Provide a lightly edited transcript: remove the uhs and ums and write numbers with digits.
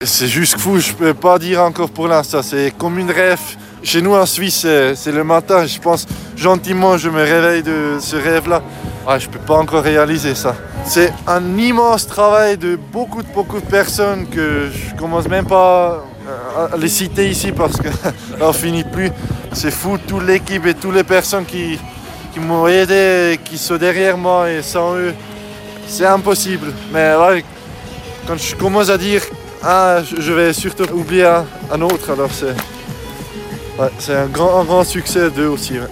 C'est juste fou, je peux pas dire encore pour l'instant, c'est comme une rêve. Chez nous en Suisse, c'est le matin, je pense gentiment je me réveille de ce rêve-là. Ah, je peux pas encore réaliser ça. C'est un immense travail de beaucoup de personnes que je commence même pas à les citer ici parce que on finit plus. C'est fou, toute l'équipe et toutes les personnes qui m'ont aidé, qui sont derrière moi et sans eux, c'est impossible. Mais ouais, quand je commence à dire je vais surtout oublier un autre, alors c'est un grand succès d'eux aussi. Ouais.